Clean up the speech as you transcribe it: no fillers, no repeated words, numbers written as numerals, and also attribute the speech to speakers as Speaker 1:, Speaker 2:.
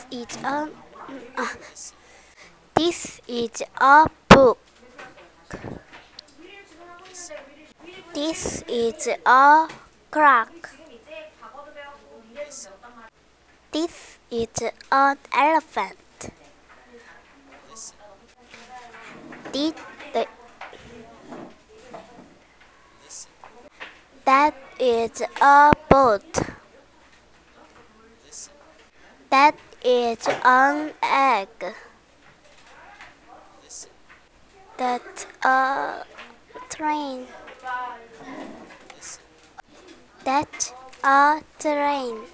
Speaker 1: is a this is a book. This is a clock. This is an elephant. This, that is a boat. That is an egg. That's a train. That's a train.